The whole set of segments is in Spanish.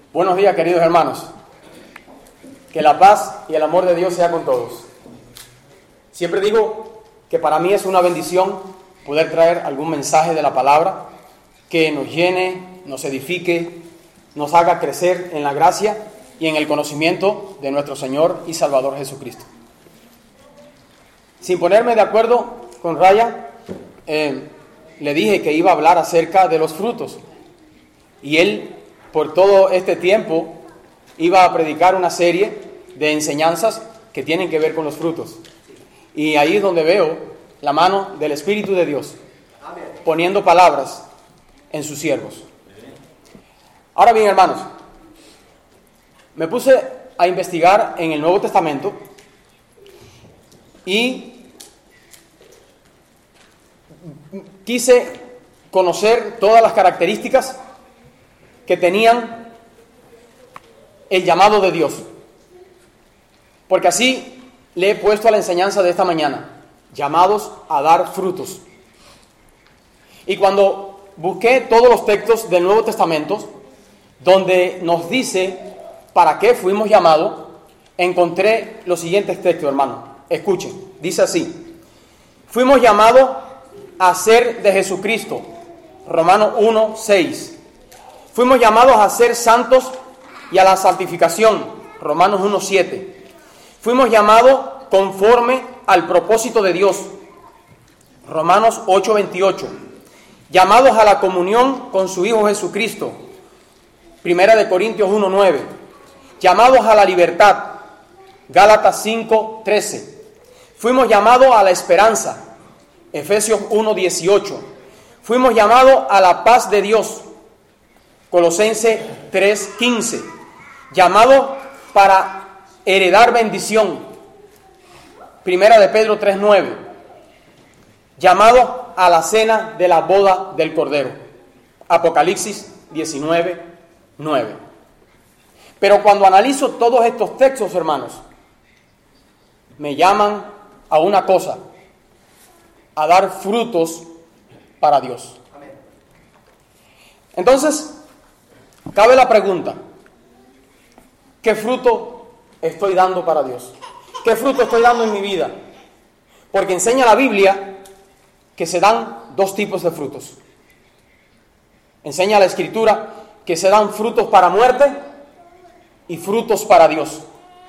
Buenos días, queridos hermanos. Que la paz y el amor de Dios sea con todos. Siempre digo que para mí es una bendición poder traer algún mensaje de la palabra que nos llene, nos edifique, nos haga crecer en la gracia y en el conocimiento de nuestro Señor y Salvador Jesucristo. Sin ponerme de acuerdo con Raya, le dije que iba a hablar acerca de los frutos. Y él, por todo este tiempo, iba a predicar una serie de enseñanzas que tienen que ver con los frutos. Y ahí es donde veo la mano del Espíritu de Dios, poniendo palabras en sus siervos. Ahora bien, hermanos, me puse a investigar en el Nuevo Testamento y quise conocer todas las características que tenían el llamado de Dios. Porque así le he puesto a la enseñanza de esta mañana, llamados a dar frutos. Y cuando busqué todos los textos del Nuevo Testamento, donde nos dice para qué fuimos llamados, encontré los siguientes textos, hermano. Escuchen, dice así: fuimos llamados a ser de Jesucristo, Romanos 1:6. Fuimos llamados a ser santos y a la santificación, Romanos 1:7. Fuimos llamados conforme al propósito de Dios, Romanos 8:28. Llamados a la comunión con su Hijo Jesucristo, Primera de Corintios 1:9. Llamados a la libertad, Gálatas 5:13. Fuimos llamados a la esperanza, Efesios 1:18. Fuimos llamados a la paz de Dios, Colosenses 3:15. Llamados para heredar bendición, Primera de Pedro 3:9. Llamados a la cena de la boda del Cordero, Apocalipsis 19:9. Pero cuando analizo todos estos textos, hermanos, me llaman a una cosa: a dar frutos para Dios. Entonces, cabe la pregunta: ¿qué fruto estoy dando para Dios? ¿Qué fruto estoy dando en mi vida? Porque enseña la Biblia que se dan dos tipos de frutos. Enseña la Escritura que se dan frutos para muerte y frutos para Dios.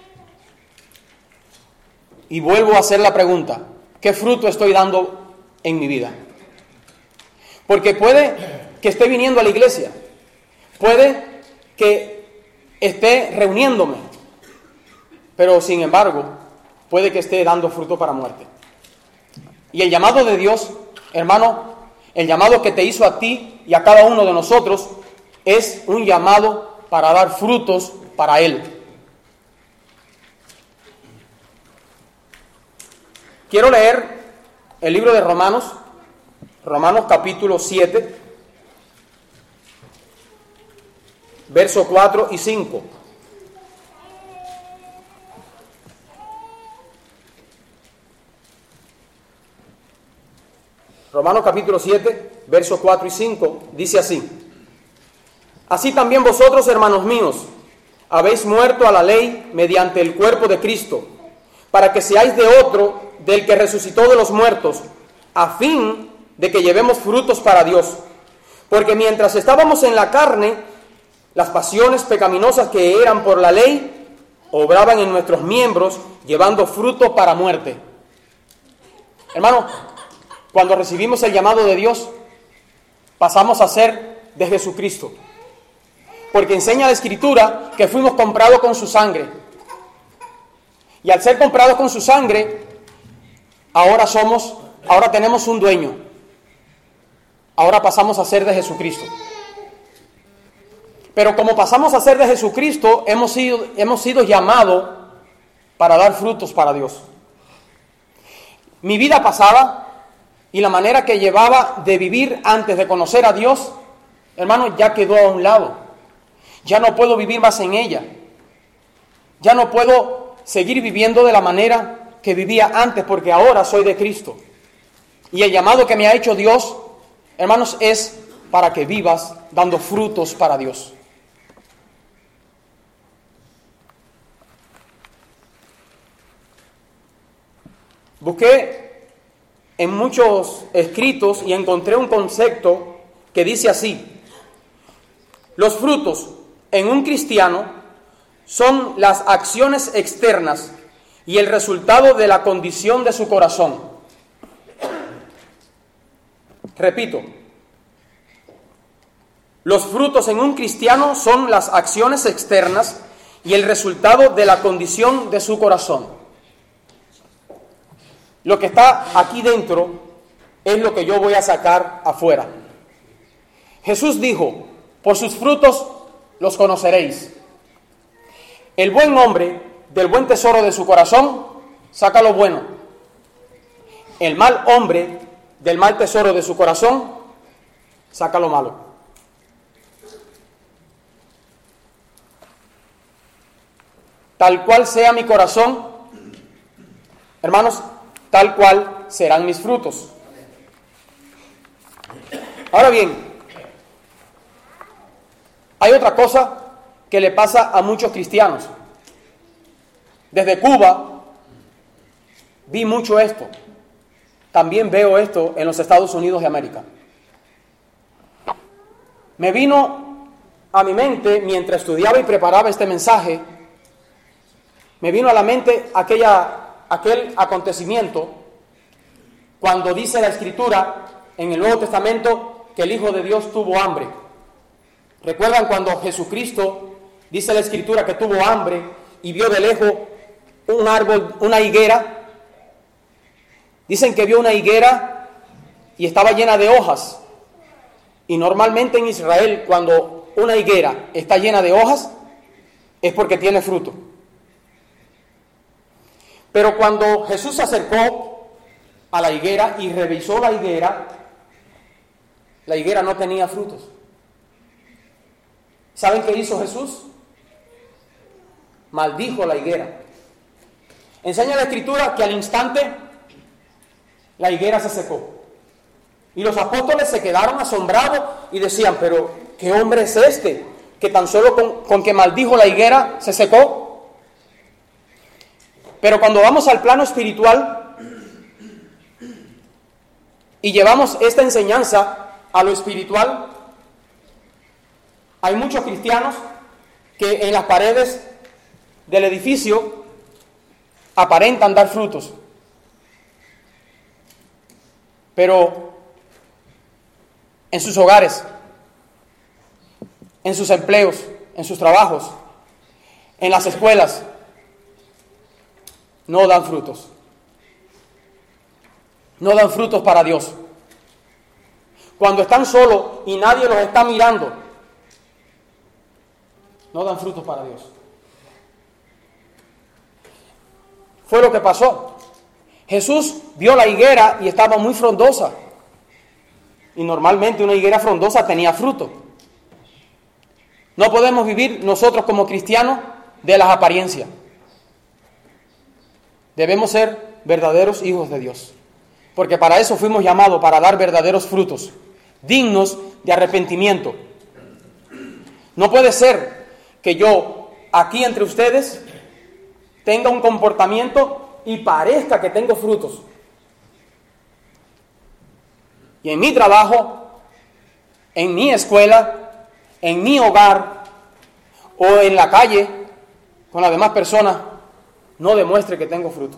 Y vuelvo a hacer la pregunta: ¿qué fruto estoy dando en mi vida? Porque puede que esté viniendo a la iglesia, puede que esté reuniéndome, pero sin embargo, puede que esté dando fruto para muerte. Y el llamado de Dios, hermano, el llamado que te hizo a ti y a cada uno de nosotros, es un llamado para dar frutos para Él. Quiero leer el libro de Romanos capítulo 7, versos 4 y 5. Romanos capítulo 7, versos 4 y 5, dice así: así también vosotros, hermanos míos, habéis muerto a la ley mediante el cuerpo de Cristo, para que seáis de otro, del que resucitó de los muertos, a fin de que llevemos frutos para Dios. Porque mientras estábamos en la carne, las pasiones pecaminosas que eran por la ley obraban en nuestros miembros, llevando fruto para muerte. Hermano, cuando recibimos el llamado de Dios, pasamos a ser de Jesucristo. Porque enseña la Escritura que fuimos comprados con su sangre. Y al ser comprados con su sangre, ahora tenemos un dueño. Ahora pasamos a ser de Jesucristo. Pero como pasamos a ser de Jesucristo, hemos sido llamados para dar frutos para Dios. Mi vida pasada y la manera que llevaba de vivir antes de conocer a Dios, hermano, ya quedó a un lado. Ya no puedo vivir más en ella. Ya no puedo seguir viviendo de la manera que vivía antes, porque ahora soy de Cristo. Y el llamado que me ha hecho Dios, hermanos, es para que vivas dando frutos para Dios. Busqué en muchos escritos y encontré un concepto que dice así: los frutos en un cristiano son las acciones externas y el resultado de la condición de su corazón. Repito, los frutos en un cristiano son las acciones externas y el resultado de la condición de su corazón. Lo que está aquí dentro es lo que yo voy a sacar afuera. Jesús dijo: por sus frutos los conoceréis. El buen hombre del buen tesoro de su corazón saca lo bueno. El mal hombre del mal tesoro de su corazón saca lo malo. Tal cual sea mi corazón, hermanos, tal cual serán mis frutos. Ahora bien, hay otra cosa que le pasa a muchos cristianos. Desde Cuba vi mucho esto. También veo esto en los Estados Unidos de América. Me vino a mi mente, mientras estudiaba y preparaba este mensaje, me vino a la mente aquel acontecimiento cuando dice la Escritura en el Nuevo Testamento que el Hijo de Dios tuvo hambre. ¿Recuerdan cuando Jesucristo, dice la Escritura, que tuvo hambre y vio de lejos un árbol, una higuera? Dicen que vio una higuera y estaba llena de hojas. Y normalmente en Israel, cuando una higuera está llena de hojas, es porque tiene fruto. Pero cuando Jesús se acercó a la higuera y revisó la higuera no tenía frutos. ¿Saben qué hizo Jesús? Maldijo la higuera. Enseña la Escritura que al instante la higuera se secó. Y los apóstoles se quedaron asombrados y decían: pero ¿qué hombre es este que tan solo con que maldijo la higuera se secó? Pero cuando vamos al plano espiritual y llevamos esta enseñanza a lo espiritual, hay muchos cristianos que en las paredes del edificio aparentan dar frutos, pero en sus hogares, en sus empleos, en sus trabajos, en las escuelas, no dan frutos. No dan frutos para Dios. Cuando están solos y nadie los está mirando, no dan frutos para Dios. Fue lo que pasó. Jesús vio la higuera y estaba muy frondosa. Y normalmente una higuera frondosa tenía fruto. No podemos vivir nosotros como cristianos de las apariencias. Debemos ser verdaderos hijos de Dios. Porque para eso fuimos llamados, para dar verdaderos frutos, dignos de arrepentimiento. No puede ser que yo, aquí entre ustedes, tenga un comportamiento y parezca que tengo frutos. Y en mi trabajo, en mi escuela, en mi hogar o en la calle con las demás personas, no demuestre que tengo frutos.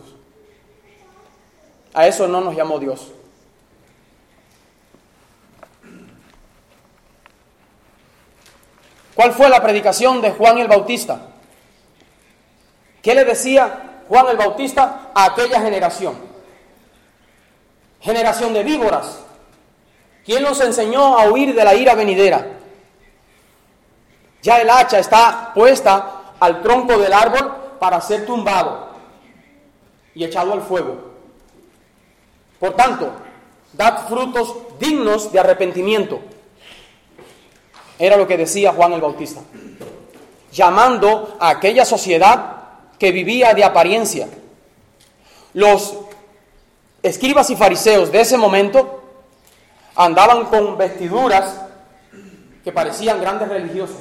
A eso no nos llamó Dios. ¿Cuál fue la predicación de Juan el Bautista? ¿Qué le decía Juan el Bautista a aquella generación? Generación de víboras. ¿Quién nos enseñó a huir de la ira venidera? Ya el hacha está puesta al tronco del árbol para ser tumbado y echado al fuego. Por tanto, dad frutos dignos de arrepentimiento. Era lo que decía Juan el Bautista, llamando a aquella sociedad que vivía de apariencia. Los escribas y fariseos de ese momento andaban con vestiduras que parecían grandes religiosos.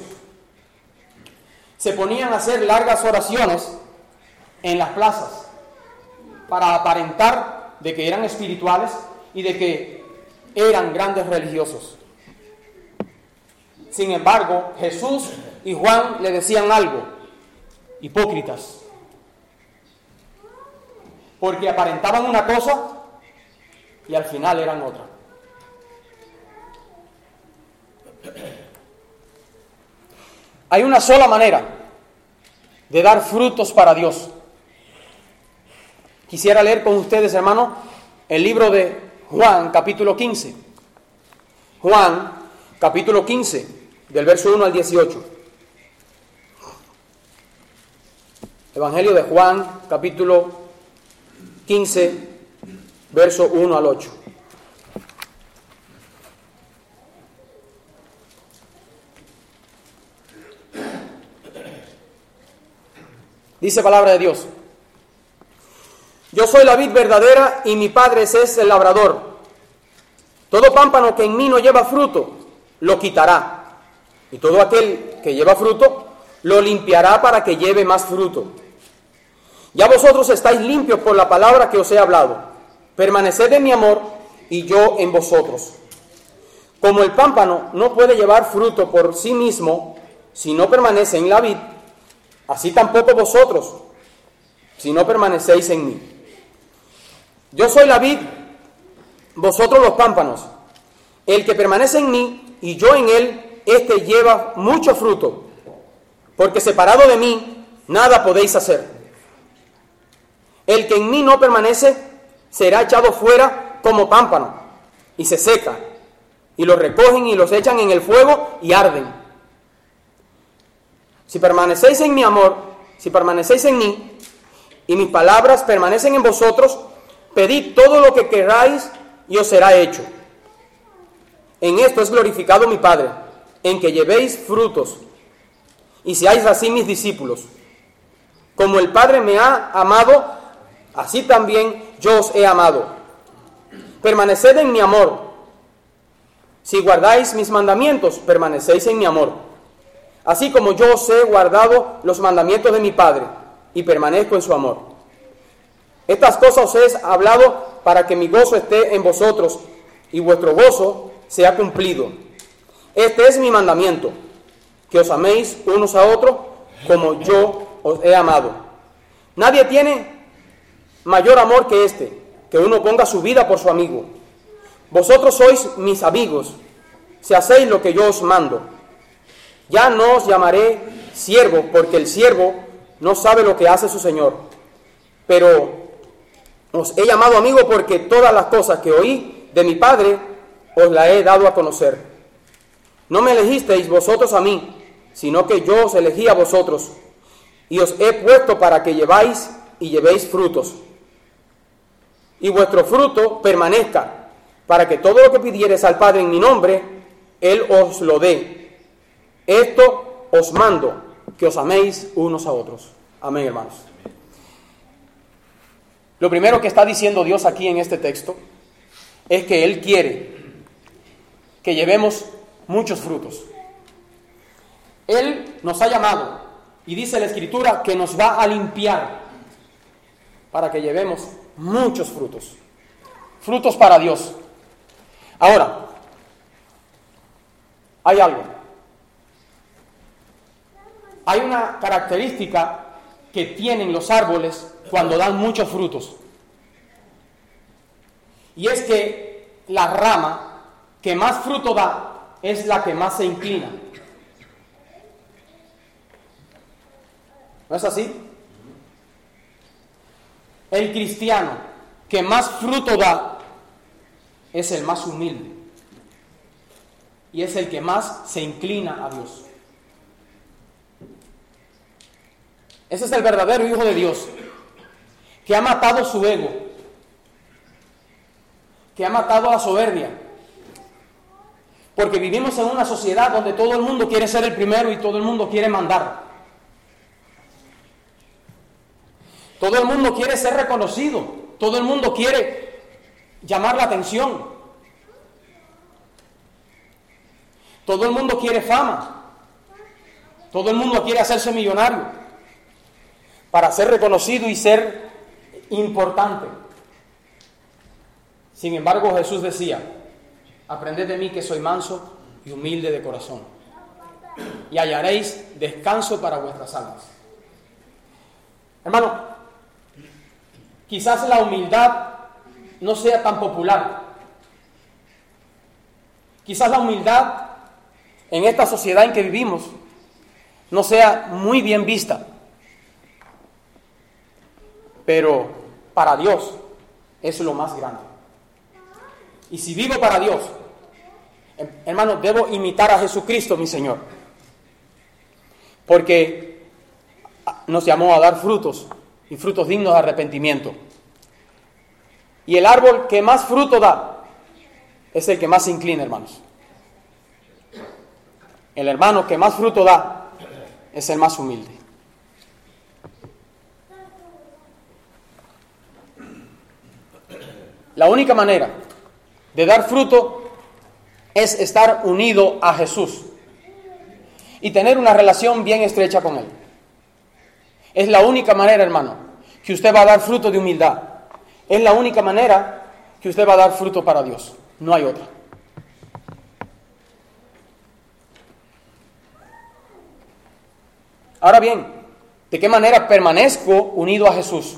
Se ponían a hacer largas oraciones en las plazas para aparentar de que eran espirituales y de que eran grandes religiosos. Sin embargo, Jesús y Juan le decían algo: hipócritas, porque aparentaban una cosa y al final eran otra. Hay una sola manera de dar frutos para Dios. Quisiera leer con ustedes, hermano, el libro de Juan, capítulo 15. Juan, capítulo 15, del verso 1 al 18. Evangelio de Juan, capítulo 15, verso 1 al 8. Dice palabra de Dios: yo soy la vid verdadera y mi Padre es el labrador. Todo pámpano que en mí no lleva fruto, lo quitará. Y todo aquel que lleva fruto, lo limpiará para que lleve más fruto. Ya vosotros estáis limpios por la palabra que os he hablado. Permaneced en mi amor y yo en vosotros. Como el pámpano no puede llevar fruto por sí mismo si no permanece en la vid, así tampoco vosotros, si no permanecéis en mí. Yo soy la vid, vosotros los pámpanos. El que permanece en mí y yo en él, éste lleva mucho fruto, porque separado de mí, nada podéis hacer. El que en mí no permanece, será echado fuera como pámpano, y se seca, y los recogen y los echan en el fuego y arden. Si permanecéis en mi amor, si permanecéis en mí, y mis palabras permanecen en vosotros, pedid todo lo que queráis y os será hecho. En esto es glorificado mi Padre, en que llevéis frutos, y seáis así mis discípulos. Como el Padre me ha amado, así también yo os he amado. Permaneced en mi amor. Si guardáis mis mandamientos, permanecéis en mi amor. Así como yo os he guardado los mandamientos de mi Padre, y permanezco en su amor. Estas cosas os he hablado para que mi gozo esté en vosotros, y vuestro gozo sea cumplido. Este es mi mandamiento, que os améis unos a otros como yo os he amado. Nadie tiene mayor amor que este, que uno ponga su vida por su amigo. Vosotros sois mis amigos, si hacéis lo que yo os mando. Ya no os llamaré siervo, porque el siervo no sabe lo que hace su señor. Pero os he llamado amigo, porque todas las cosas que oí de mi Padre os las he dado a conocer. No me elegisteis vosotros a mí, sino que yo os elegí a vosotros, y os he puesto para que lleváis y llevéis frutos, y vuestro fruto permanezca, para que todo lo que pidiereis al Padre en mi nombre, Él os lo dé. Esto os mando, que os améis unos a otros. Amén, hermanos. Lo primero que está diciendo Dios aquí en este texto es que Él quiere que llevemos muchos frutos. Él nos ha llamado, y dice la Escritura que nos va a limpiar para que llevemos muchos frutos. Frutos para Dios. Ahora, hay algo. Hay una característica que tienen los árboles cuando dan muchos frutos. Y es que la rama que más fruto da es la que más se inclina. ¿No es así? El cristiano que más fruto da es el más humilde. Y es el que más se inclina a Dios. Ese es el verdadero Hijo de Dios, que ha matado su ego, que ha matado la soberbia. Porque vivimos en una sociedad donde todo el mundo quiere ser el primero y todo el mundo quiere mandar. Todo el mundo quiere ser reconocido, todo el mundo quiere llamar la atención. Todo el mundo quiere fama, todo el mundo quiere hacerse millonario para ser reconocido y ser importante. Sin embargo, Jesús decía: aprended de mí que soy manso y humilde de corazón, y hallaréis descanso para vuestras almas. Hermano, quizás la humildad no sea tan popular. Quizás la humildad en esta sociedad en que vivimos no sea muy bien vista. Pero para Dios es lo más grande. Y si vivo para Dios, hermano, debo imitar a Jesucristo, mi Señor. Porque nos llamó a dar frutos, y frutos dignos de arrepentimiento. Y el árbol que más fruto da es el que más se inclina, hermanos. El hermano que más fruto da es el más humilde. La única manera de dar fruto es estar unido a Jesús y tener una relación bien estrecha con Él. Es la única manera, hermano, que usted va a dar fruto de humildad. Es la única manera que usted va a dar fruto para Dios. No hay otra. Ahora bien, ¿de qué manera permanezco unido a Jesús?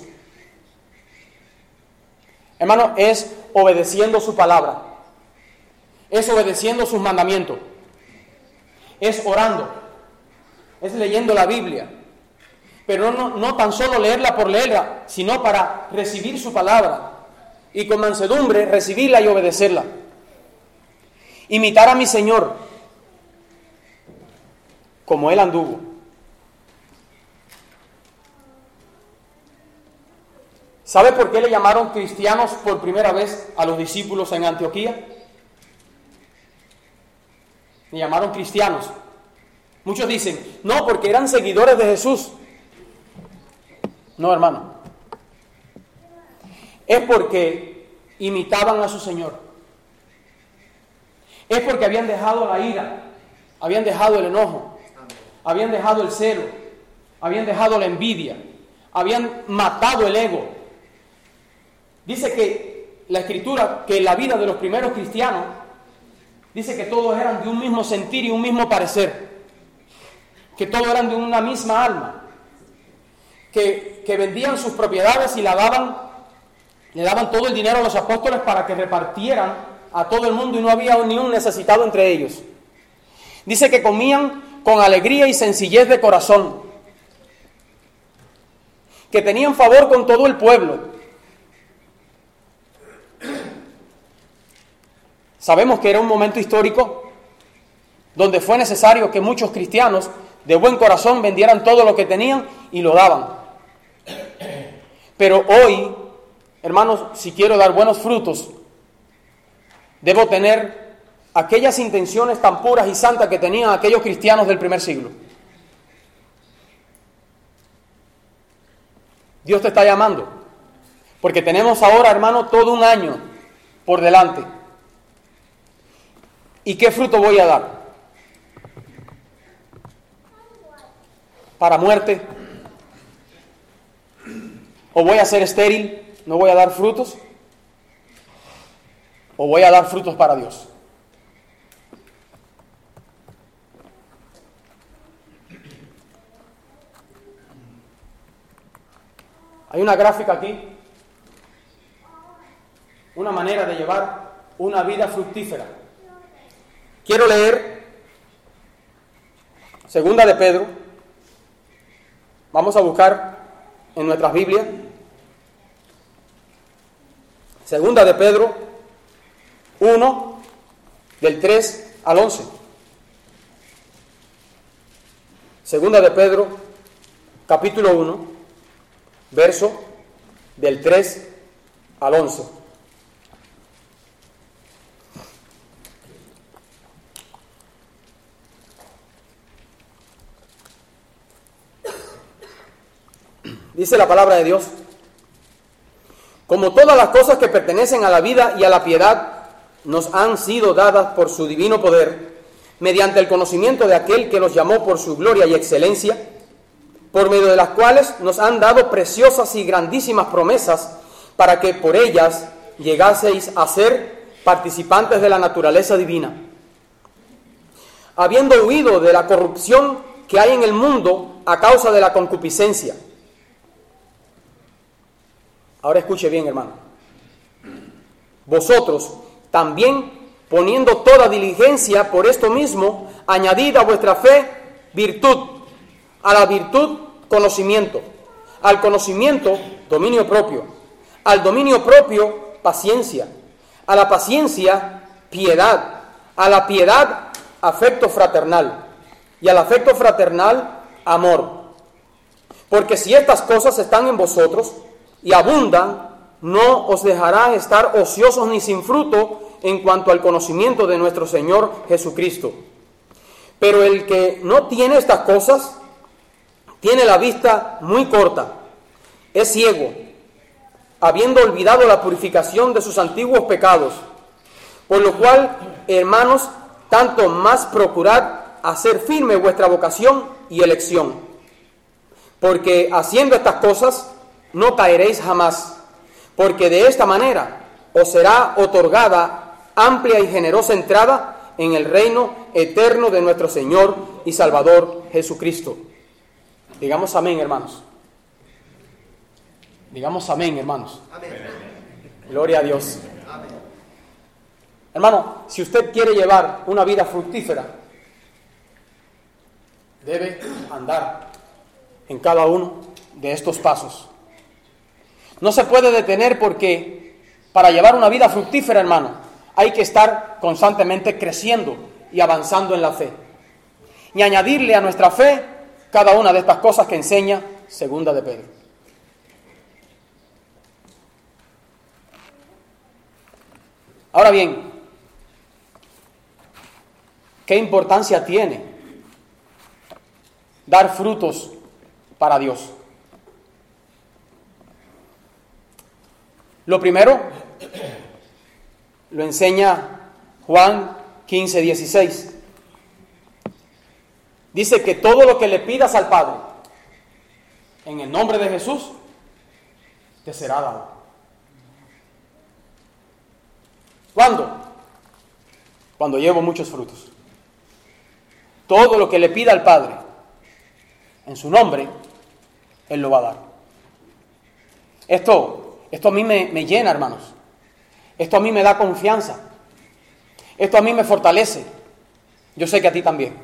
Hermano, es obedeciendo su palabra, es obedeciendo sus mandamientos, es orando, es leyendo la Biblia, pero no tan solo leerla por leerla, sino para recibir su palabra y con mansedumbre recibirla y obedecerla. Imitar a mi Señor como Él anduvo. ¿Sabe por qué le llamaron cristianos por primera vez a los discípulos en Antioquía? Le llamaron cristianos. Muchos dicen, no, porque eran seguidores de Jesús. No, hermano. Es porque imitaban a su Señor. Es porque habían dejado la ira, habían dejado el enojo, habían dejado el celo, habían dejado la envidia, habían matado el ego. Dice que la Escritura, que la vida de los primeros cristianos, dice que todos eran de un mismo sentir y un mismo parecer, que todos eran de una misma alma, que vendían sus propiedades y le daban todo el dinero a los apóstoles para que repartieran a todo el mundo y no había ni un necesitado entre ellos. Dice que comían con alegría y sencillez de corazón, que tenían favor con todo el pueblo. Sabemos que era un momento histórico donde fue necesario que muchos cristianos de buen corazón vendieran todo lo que tenían y lo daban. Pero hoy, hermanos, si quiero dar buenos frutos, debo tener aquellas intenciones tan puras y santas que tenían aquellos cristianos del primer siglo. Dios te está llamando, porque tenemos ahora, hermano, todo un año por delante. ¿Y qué fruto voy a dar? ¿Para muerte? ¿O voy a ser estéril? ¿No voy a dar frutos? ¿O voy a dar frutos para Dios? Hay una gráfica aquí, una manera de llevar una vida fructífera. Quiero leer Segunda de Pedro. Vamos a buscar en nuestras Biblias. Segunda de Pedro 1, del 3 al 11. Segunda de Pedro, capítulo 1, verso del 3 al 11. Dice la palabra de Dios: como todas las cosas que pertenecen a la vida y a la piedad nos han sido dadas por su divino poder, mediante el conocimiento de aquel que los llamó por su gloria y excelencia, por medio de las cuales nos han dado preciosas y grandísimas promesas, para que por ellas llegaseis a ser participantes de la naturaleza divina, habiendo huido de la corrupción que hay en el mundo a causa de la concupiscencia. Ahora escuche bien, hermano. Vosotros también, poniendo toda diligencia por esto mismo, añadid a vuestra fe virtud, a la virtud conocimiento, al conocimiento dominio propio, al dominio propio paciencia, a la paciencia piedad, a la piedad afecto fraternal, y al afecto fraternal amor. Porque si estas cosas están en vosotros y abundan, no os dejarán estar ociosos ni sin fruto en cuanto al conocimiento de nuestro Señor Jesucristo. Pero el que no tiene estas cosas tiene la vista muy corta, es ciego, habiendo olvidado la purificación de sus antiguos pecados. Por lo cual, hermanos, tanto más procurad hacer firme vuestra vocación y elección, porque haciendo estas cosas no caeréis jamás, porque de esta manera os será otorgada amplia y generosa entrada en el reino eterno de nuestro Señor y Salvador Jesucristo. Digamos amén, hermanos. Digamos amén, hermanos. Amén. Gloria a Dios. Amén. Hermano, si usted quiere llevar una vida fructífera, debe andar en cada uno de estos pasos. No se puede detener, porque para llevar una vida fructífera, hermano, hay que estar constantemente creciendo y avanzando en la fe. Y añadirle a nuestra fe cada una de estas cosas que enseña Segunda de Pedro. Ahora bien, ¿qué importancia tiene dar frutos para Dios? Lo primero lo enseña Juan 15:16. Dice que todo lo que le pidas al Padre en el nombre de Jesús te será dado. ¿Cuándo? Cuando llevo muchos frutos. Todo lo que le pida al Padre en su nombre, Él lo va a dar. Esto a mí me llena, hermanos. Esto a mí me da confianza. Esto a mí me fortalece. Yo sé que a ti también.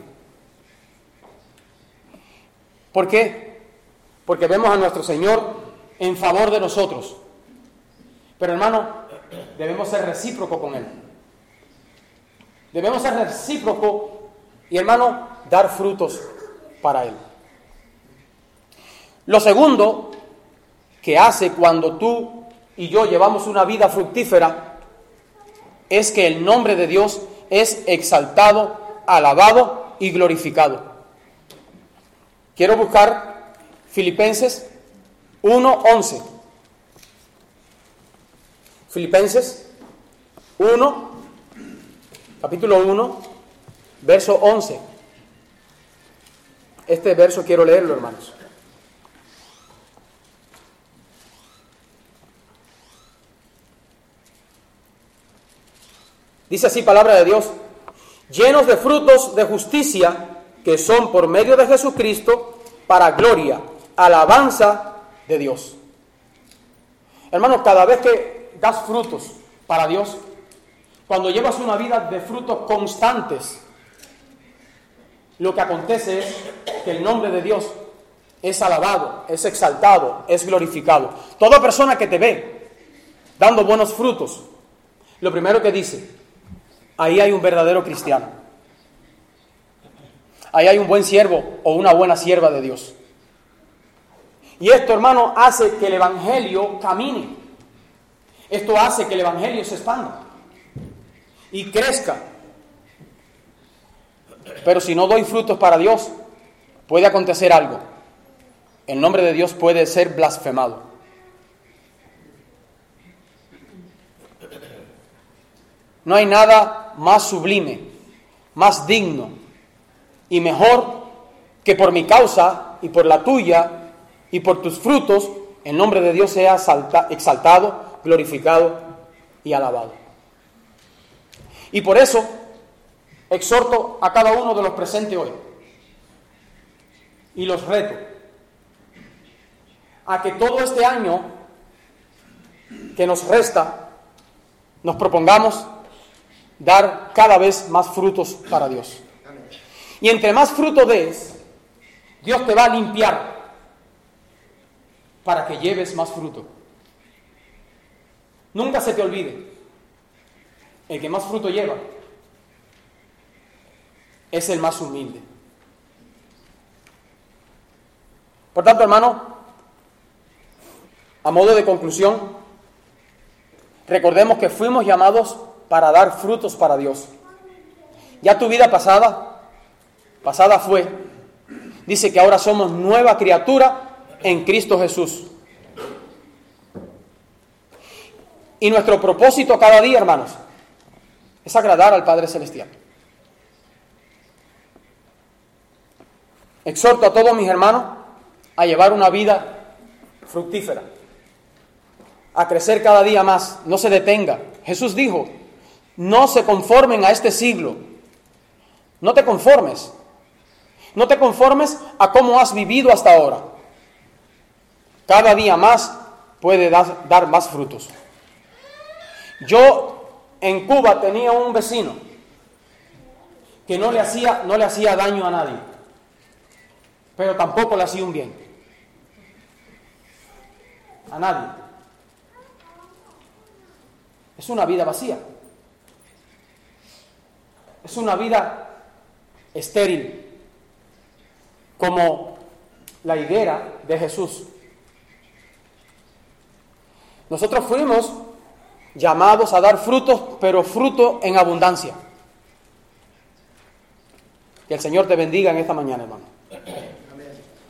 ¿Por qué? Porque vemos a nuestro Señor en favor de nosotros. Pero, hermano, debemos ser recíprocos con Él. Debemos ser recíprocos y, hermano, dar frutos para Él. Lo segundo que hace cuando tú y yo llevamos una vida fructífera es que el nombre de Dios es exaltado, alabado y glorificado. Quiero buscar Filipenses 1:11. Filipenses 1, capítulo 1, verso 11. Este verso quiero leerlo, hermanos. Dice así palabra de Dios: llenos de frutos de justicia, que son por medio de Jesucristo, para gloria, alabanza de Dios. Hermanos, cada vez que das frutos para Dios, cuando llevas una vida de frutos constantes, lo que acontece es que el nombre de Dios es alabado, es exaltado, es glorificado. Toda persona que te ve dando buenos frutos, lo primero que dice: ahí hay un verdadero cristiano. Ahí hay un buen siervo o una buena sierva de Dios. Y esto, hermano, hace que el Evangelio camine. Esto hace que el Evangelio se expanda y crezca. Pero si no doy frutos para Dios, puede acontecer algo. El nombre de Dios puede ser blasfemado. No hay nada más sublime, más digno y mejor que por mi causa y por la tuya y por tus frutos, el nombre de Dios sea exaltado, glorificado y alabado. Y por eso exhorto a cada uno de los presentes hoy y los reto a que todo este año que nos resta nos propongamos dar cada vez más frutos para Dios. Y entre más fruto des, Dios te va a limpiar para que lleves más fruto. Nunca se te olvide, el que más fruto lleva es el más humilde. Por tanto, hermano, a modo de conclusión, recordemos que fuimos llamados para dar frutos para Dios. Ya tu vida pasada fue. Dice que ahora somos nueva criatura en Cristo Jesús. Y nuestro propósito cada día, hermanos, es agradar al Padre Celestial. Exhorto a todos mis hermanos a llevar una vida fructífera, a crecer cada día más, no se detenga. Jesús dijo, no se conformen a este siglo, no te conformes a cómo has vivido hasta ahora. Cada día más puede dar más frutos. Yo en Cuba tenía un vecino que no le hacía daño a nadie, pero tampoco le hacía un bien a nadie. Es una vida vacía, es una vida estéril, como la higuera de Jesús. Nosotros fuimos llamados a dar frutos, pero fruto en abundancia. Que el Señor te bendiga en esta mañana, hermano.